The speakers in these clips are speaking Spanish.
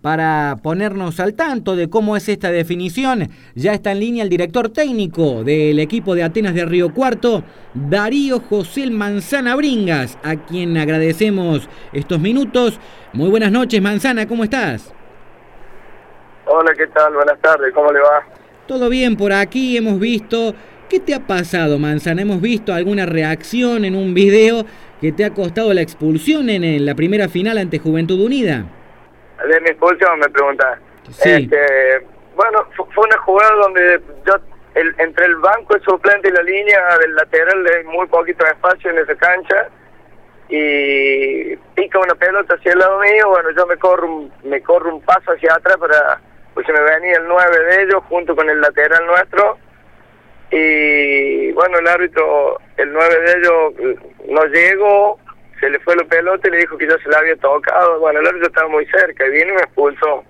para ponernos al tanto de cómo es esta definición. Ya está en línea el director técnico del equipo de Atenas de Río Cuarto, Darío José Manzana Bringas, a quien agradecemos estos minutos. Muy buenas noches, Manzana, ¿cómo estás? Hola, ¿qué tal? Buenas tardes, ¿cómo le va? Todo bien por aquí, hemos visto... ¿Qué te ha pasado, Manzana? Hemos visto alguna reacción en un video que te ha costado la expulsión en la primera final ante Juventud Unida. ¿De mi expulsión me preguntas? Sí. Bueno, fue una jugada donde yo, entre el banco, el suplente y la línea del lateral hay muy poquito espacio en esa cancha y pica una pelota hacia el lado mío. Bueno, yo me corro un paso hacia atrás pues se me venía el 9 de ellos junto con el lateral nuestro. Y bueno, el árbitro, el 9 de ellos no llegó, se le fue la pelota y le dijo que yo se la había tocado. Bueno, el árbitro estaba muy cerca y vino y me expulsó.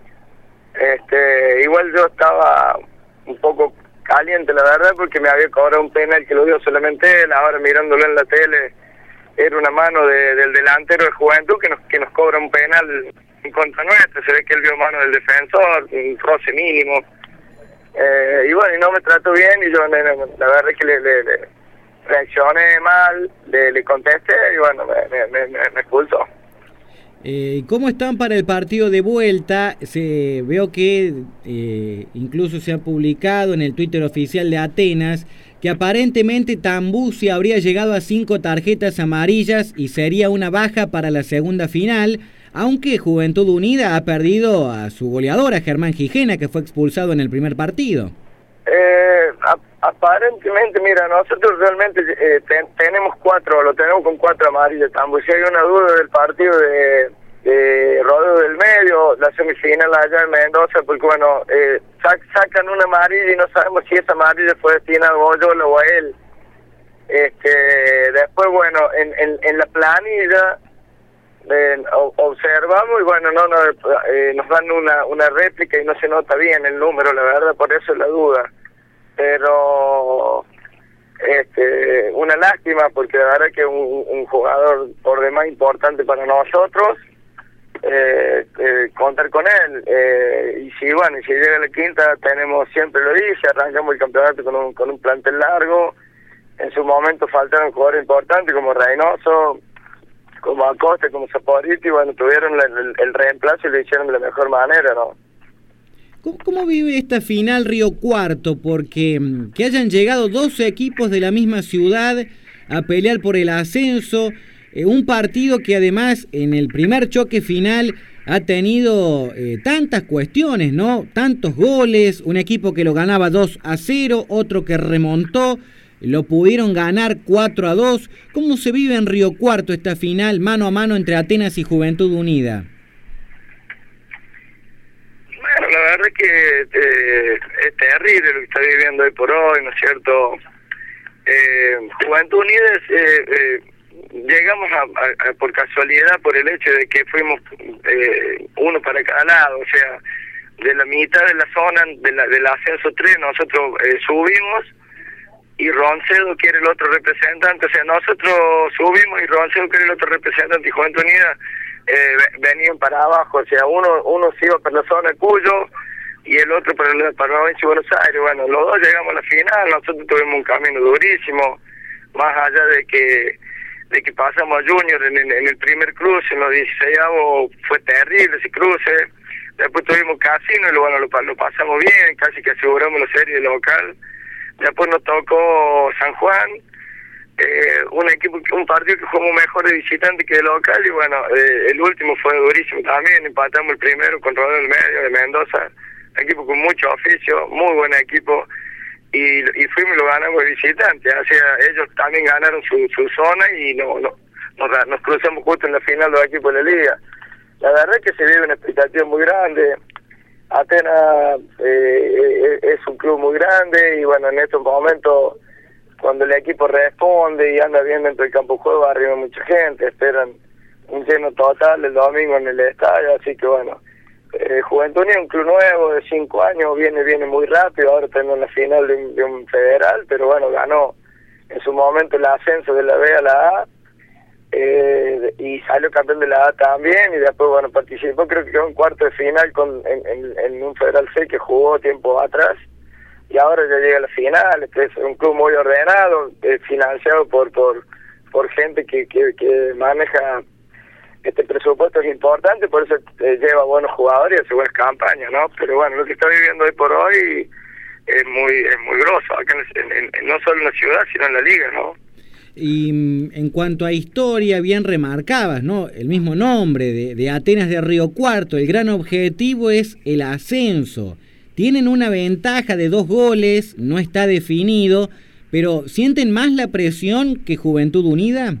Igual yo estaba un poco caliente, la verdad, porque me había cobrado un penal que lo dio solamente él. Ahora mirándolo en la tele, era una mano del delantero de Juventud que nos cobra un penal en contra nuestra. Se ve que él vio mano del defensor, un roce mínimo. Y bueno, y no me trató bien y yo la verdad es que le reaccioné mal, le contesté y bueno, me expulsó. ¿Cómo están para el partido de vuelta? Veo que incluso se ha publicado en el Twitter oficial de Atenas que aparentemente Tambusi habría llegado a 5 tarjetas amarillas y sería una baja para la segunda final, aunque Juventud Unida ha perdido a su goleador, a Germán Gijena, que fue expulsado en el primer partido. Aparentemente, mira, nosotros realmente tenemos 4, lo tenemos con 4 amarillas. Si hay una duda del partido de Rodeo del Medio, la semifinal allá en Mendoza, porque bueno, sacan una amarilla y no sabemos si esa amarilla fue destinada a Boyola o a él. Después, bueno, en la planilla observamos y bueno, nos dan una réplica y no se nota bien el número, la verdad, por eso es la duda. Pero una lástima, porque la verdad que es un jugador por demás importante para nosotros, contar con él. Y si llega a la quinta, tenemos, siempre lo dice, arrancamos el campeonato con un plantel largo. En su momento faltaron jugadores importantes como Reynoso, como Acosta, como Saporiti, bueno, tuvieron el reemplazo y lo hicieron de la mejor manera, ¿no? ¿Cómo vive esta final Río Cuarto? Porque que hayan llegado 12 equipos de la misma ciudad a pelear por el ascenso, un partido que además en el primer choque final ha tenido tantas cuestiones, ¿no? Tantos goles, un equipo que lo ganaba 2-0, otro que remontó, lo pudieron ganar 4-2. ¿Cómo se vive en Río Cuarto esta final mano a mano entre Atenas y Juventud Unida? Bueno, la verdad es que es terrible lo que está viviendo hoy por hoy, ¿no es cierto? Juventud Unida llegamos por casualidad, por el hecho de que fuimos uno para cada lado, o sea, de la mitad de la zona del ascenso 3 nosotros subimos y Roncedo, que era el otro representante, o sea, nosotros subimos y Roncedo, que era el otro representante, y Juventud Unida venían para abajo, o sea, uno se iba para la zona de Cuyo y el otro para la provincia de Buenos Aires. Bueno, los dos llegamos a la final, nosotros tuvimos un camino durísimo, más allá de que pasamos a Junior en el primer cruce, en los 16avos fue terrible ese cruce. Después tuvimos Casino y bueno, lo pasamos bien, casi que aseguramos la serie local. Después nos tocó San Juan, un partido que jugamos mejor de visitante que de local, y bueno, el último fue durísimo también. Empatamos el primero con Rodeo del Medio de Mendoza, equipo con mucho oficio, muy buen equipo, y fuimos y lo ganamos de visitante. O sea, ellos también ganaron su zona y nos cruzamos justo en la final de los equipos de la liga. La verdad es que se vive una expectativa muy grande. Atenas es un club muy grande y bueno, en estos momentos, cuando el equipo responde y anda bien dentro del campo de juego, arriba mucha gente, esperan un lleno total el domingo en el estadio, así que bueno, Juventud es un club nuevo de 5 años, viene muy rápido, ahora tenemos la final de un federal, pero bueno, ganó en su momento el ascenso de la B a la A, y salió campeón de la A también, y después, bueno, participó, creo que quedó en cuarto de final en un Federal C que jugó tiempo atrás, y ahora ya llega a la final. Este es un club muy ordenado, financiado por gente que maneja presupuestos importantes, por eso lleva buenos jugadores y hace buenas campañas, ¿no? Pero bueno, lo que está viviendo hoy por hoy es muy grosso, acá no solo en la ciudad, sino en la liga, ¿no? Y en cuanto a historia, bien remarcabas, ¿no? El mismo nombre de Atenas de Río Cuarto, el gran objetivo es el ascenso. Tienen una ventaja de 2 goles, no está definido, pero ¿sienten más la presión que Juventud Unida?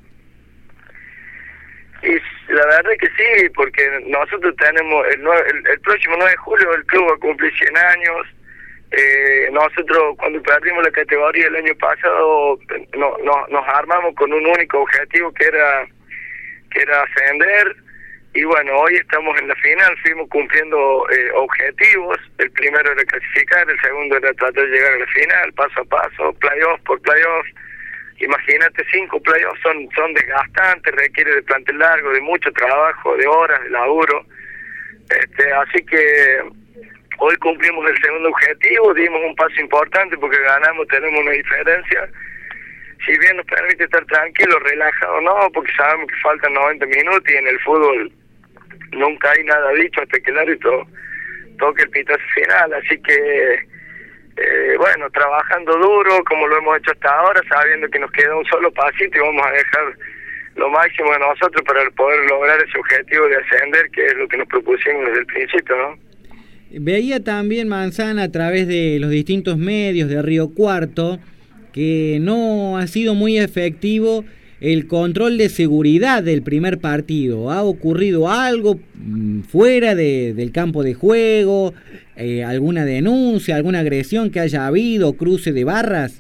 Y la verdad es que sí, porque nosotros tenemos el próximo 9 de julio el club va a cumplir 100 años. Nosotros cuando perdimos la categoría el año pasado nos armamos con un único objetivo que era ascender, y bueno, hoy estamos en la final, fuimos cumpliendo objetivos. El primero era clasificar, el segundo era tratar de llegar a la final, paso a paso, playoff por playoff. Imagínate, 5 playoffs son desgastantes, requiere de plantel largo, de mucho trabajo, de horas, de laburo. Así que hoy cumplimos el segundo objetivo, dimos un paso importante porque ganamos, tenemos una diferencia. Si bien nos permite estar tranquilos, relajados, no, porque sabemos que faltan 90 minutos y en el fútbol nunca hay nada dicho hasta que el árbitro toque el pitazo final. Así que, bueno, trabajando duro como lo hemos hecho hasta ahora, sabiendo que nos queda un solo pasito y vamos a dejar lo máximo de nosotros para poder lograr ese objetivo de ascender, que es lo que nos propusimos desde el principio, ¿no? Veía también, Manzana, a través de los distintos medios de Río Cuarto, que no ha sido muy efectivo el control de seguridad del primer partido. ¿Ha ocurrido algo fuera del campo de juego? ¿Alguna denuncia, alguna agresión que haya habido, cruce de barras?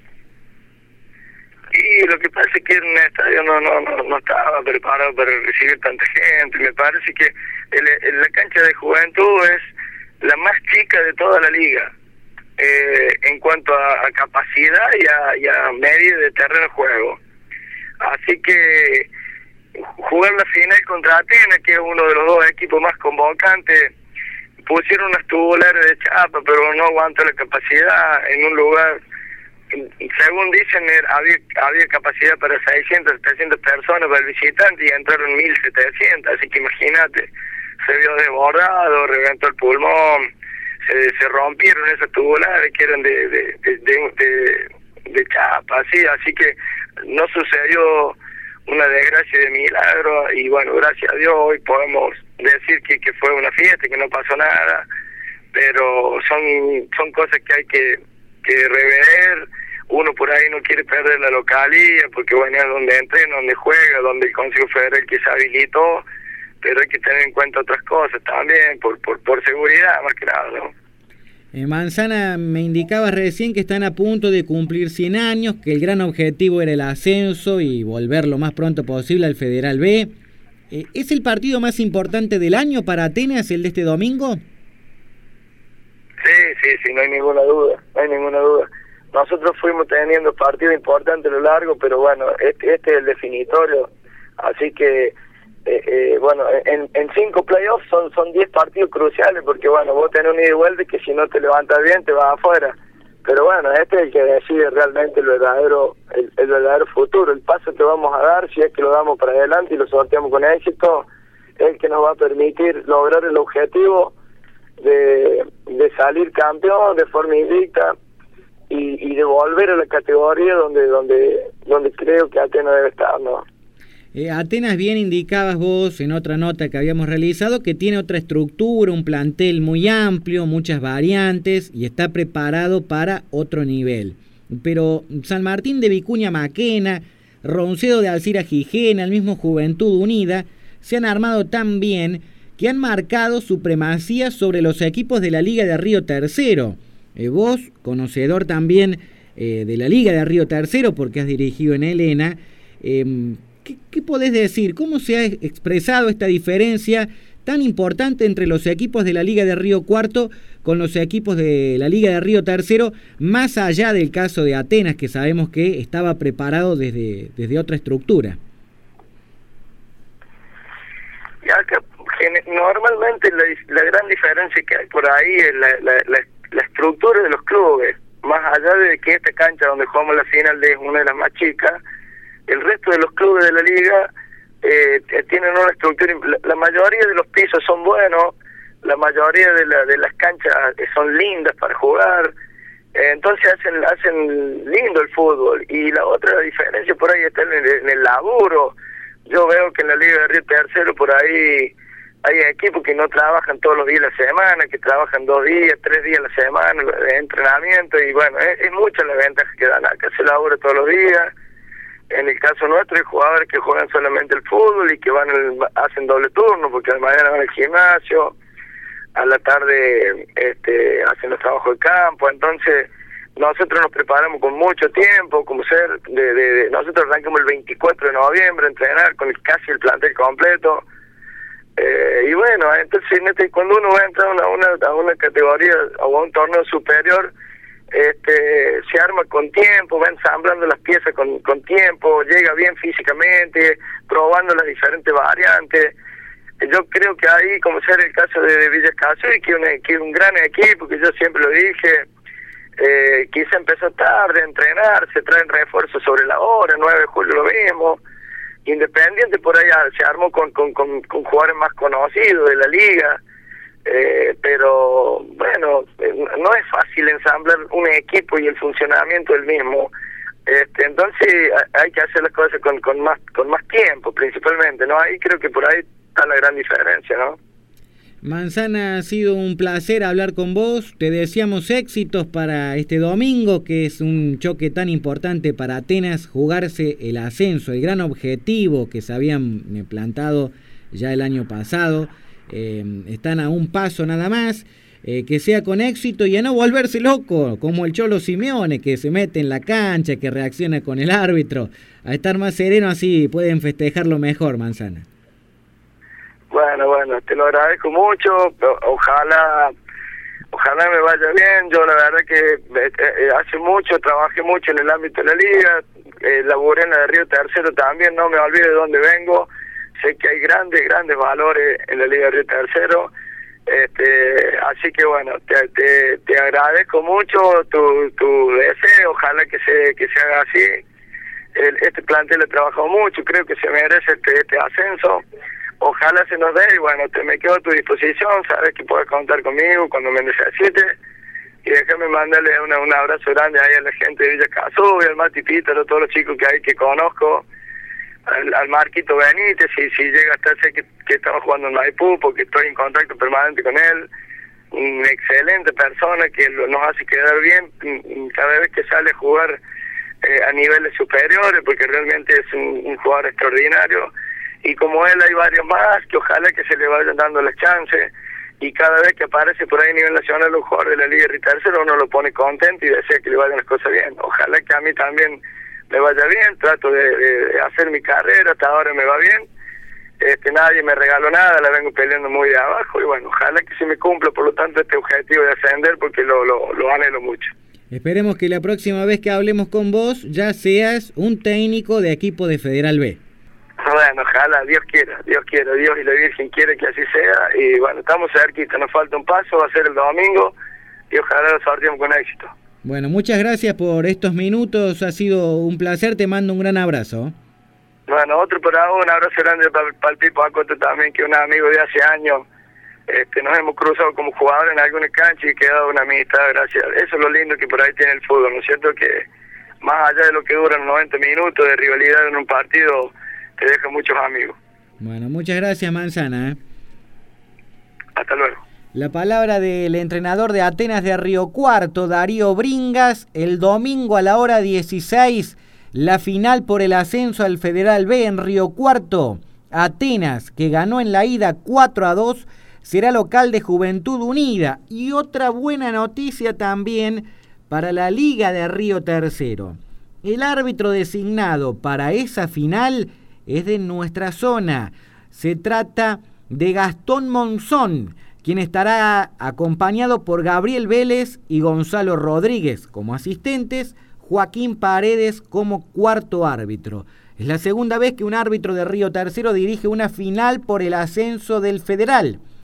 Y lo que pasa es que el estadio no estaba preparado para recibir tanta gente. Me parece que la cancha de Juventud es la más chica de toda la liga, en cuanto a capacidad y a media de terreno de juego. Así que jugar la final contra Atenas, que es uno de los 2 equipos más convocantes, pusieron unas tubulares de chapa, pero no aguanta la capacidad en un lugar. Según dicen, había capacidad para 600, 700 personas para el visitante y entraron 1.700, así que imagínate, se vio desbordado, reventó el pulmón, se rompieron esas tubulares que eran de chapa, así que no sucedió una desgracia de milagro, y bueno, gracias a Dios hoy podemos decir que fue una fiesta, que no pasó nada, pero son cosas que hay que rever. Uno por ahí no quiere perder la localía, porque bueno, es donde entrena, donde juega, donde el Consejo Federal que se habilitó, pero hay que tener en cuenta otras cosas también, por seguridad más que nada, ¿no? Manzana, me indicabas recién que están a punto de cumplir 100 años, que el gran objetivo era el ascenso y volver lo más pronto posible al Federal B. ¿Es el partido más importante del año para Atenas, el de este domingo? Sí, no hay ninguna duda. Nosotros fuimos teniendo partidos importantes a lo largo, pero bueno, este es el definitorio, así que bueno, en 5 playoffs son 10 partidos cruciales, porque bueno, vos tenés un ida y vuelta que si no te levantas bien te vas afuera, pero bueno, este es el que decide realmente el verdadero futuro. El paso que vamos a dar, si es que lo damos para adelante y lo sorteamos con éxito, es el que nos va a permitir lograr el objetivo de salir campeón de forma invicta y de volver a la categoría donde creo que Atenas debe estar, ¿no? Atenas, bien indicabas vos en otra nota que habíamos realizado, que tiene otra estructura, un plantel muy amplio, muchas variantes y está preparado para otro nivel. Pero San Martín de Vicuña Maquena, Roncedo de Alcira Gijena, el mismo Juventud Unida, se han armado tan bien que han marcado supremacía sobre los equipos de la Liga de Río Tercero. Vos, conocedor también de la Liga de Río Tercero, porque has dirigido en Helena, ¿qué podés decir? ¿Cómo se ha expresado esta diferencia tan importante entre los equipos de la Liga de Río Cuarto con los equipos de la Liga de Río Tercero, más allá del caso de Atenas, que sabemos que estaba preparado desde otra estructura? Y acá normalmente la gran diferencia que hay por ahí es la estructura de los clubes. Más allá de que esta cancha donde jugamos la final es una de las más chicas, el resto de los clubes de la liga tienen una estructura. La mayoría de los pisos son buenos, la mayoría de las canchas son lindas para jugar, entonces hacen lindo el fútbol. Y la otra diferencia por ahí está en el laburo. Yo veo que en la Liga de Río Tercero por ahí hay equipos que no trabajan todos los días de la semana, que trabajan 2 días, 3 días a la semana de entrenamiento, y bueno, es mucha la ventaja que dan acá. Se labura todos los días. En el caso nuestro hay jugadores que juegan solamente el fútbol y que hacen doble turno, porque de mañana van al gimnasio, a la tarde hacen los trabajos de campo. Entonces nosotros nos preparamos con mucho tiempo, nosotros arrancamos el 24 de noviembre a entrenar con casi el plantel completo. Y bueno, entonces cuando uno va a entrar a una categoría o a un torneo superior, se arma con tiempo, va ensamblando las piezas con tiempo, llega bien físicamente, probando las diferentes variantes. Yo creo que ahí, como sea el caso de Villa Escazú, que es un gran equipo, que yo siempre lo dije, quizá empezó tarde a entrenar, se traen refuerzos sobre la hora, 9 de julio lo mismo. Independiente por ahí se armó con jugadores más conocidos de la liga, pero bueno, no es fácil ensamblar un equipo y el funcionamiento del mismo. Entonces hay que hacer las cosas con más tiempo, principalmente, ¿no? Ahí creo que por ahí está la gran diferencia, ¿no? Manzana, ha sido un placer hablar con vos. Te deseamos éxitos para este domingo, que es un choque tan importante para Atenas, jugarse el ascenso, el gran objetivo que se habían plantado ya el año pasado. Están a un paso nada más, que sea con éxito y a no volverse loco, como el Cholo Simeone, que se mete en la cancha, que reacciona con el árbitro, a estar más sereno, así pueden festejarlo mejor, Manzana. Bueno, te lo agradezco mucho, ojalá me vaya bien. Yo la verdad que hace mucho, trabajé mucho en el ámbito de la liga, laburé en la de Río Tercero también, no me olvido de dónde vengo, sé que hay grandes valores en la liga de Río Tercero, así que bueno, te agradezco mucho tu deseo, ojalá que se haga así. Este plantel ha trabajado mucho, creo que se merece este ascenso. Ojalá se nos dé, y bueno, me quedo a tu disposición, sabes que puedes contar conmigo cuando me necesites, y déjame mandarle un abrazo grande ahí a la gente de Villa Escazú, al Mati Pítaro, a todos los chicos que conozco, al Marquito Benítez, si llega hasta sé que estaba jugando en Maipú, porque estoy en contacto permanente con él, una excelente persona que nos hace quedar bien cada vez que sale a jugar a niveles superiores, porque realmente es un jugador extraordinario. Y como él hay varios más que ojalá que se le vayan dando las chances, y cada vez que aparece por ahí a nivel nacional un jugador de la Liga de Tercero, uno lo pone contento y desea que le vayan las cosas bien. Ojalá que a mí también me vaya bien, trato de hacer mi carrera, hasta ahora me va bien, nadie me regaló nada, la vengo peleando muy de abajo, y bueno, ojalá que se me cumpla por lo tanto este objetivo de ascender, porque lo anhelo mucho. Esperemos que la próxima vez que hablemos con vos ya seas un técnico de equipo de Federal B. Bueno, ojalá, Dios quiera, Dios y la Virgen quiere que así sea, y bueno, estamos cerquita, nos falta un paso, va a ser el domingo, y ojalá lo sorteemos con éxito. Bueno, muchas gracias por estos minutos, ha sido un placer, te mando un gran abrazo. Bueno, otro por ahora, un abrazo grande para el Pipo Acosta también, que es un amigo de hace años, nos hemos cruzado como jugadores en alguna cancha y quedado una amistad, gracias. Eso es lo lindo que por ahí tiene el fútbol, ¿no es cierto? Que más allá de lo que duran 90 minutos de rivalidad en un partido, te deja muchos amigos. Bueno, muchas gracias, Manzana. Hasta luego. La palabra del entrenador de Atenas de Río Cuarto, Darío Bringas, el domingo a la hora 16, la final por el ascenso al Federal B en Río Cuarto. Atenas, que ganó en la ida 4-2, será local de Juventud Unida. Y otra buena noticia también para la Liga de Río Tercero. El árbitro designado para esa final es de nuestra zona. Se trata de Gastón Monzón, quien estará acompañado por Gabriel Vélez y Gonzalo Rodríguez como asistentes, Joaquín Paredes como cuarto árbitro. Es la segunda vez que un árbitro de Río Tercero dirige una final por el ascenso del Federal.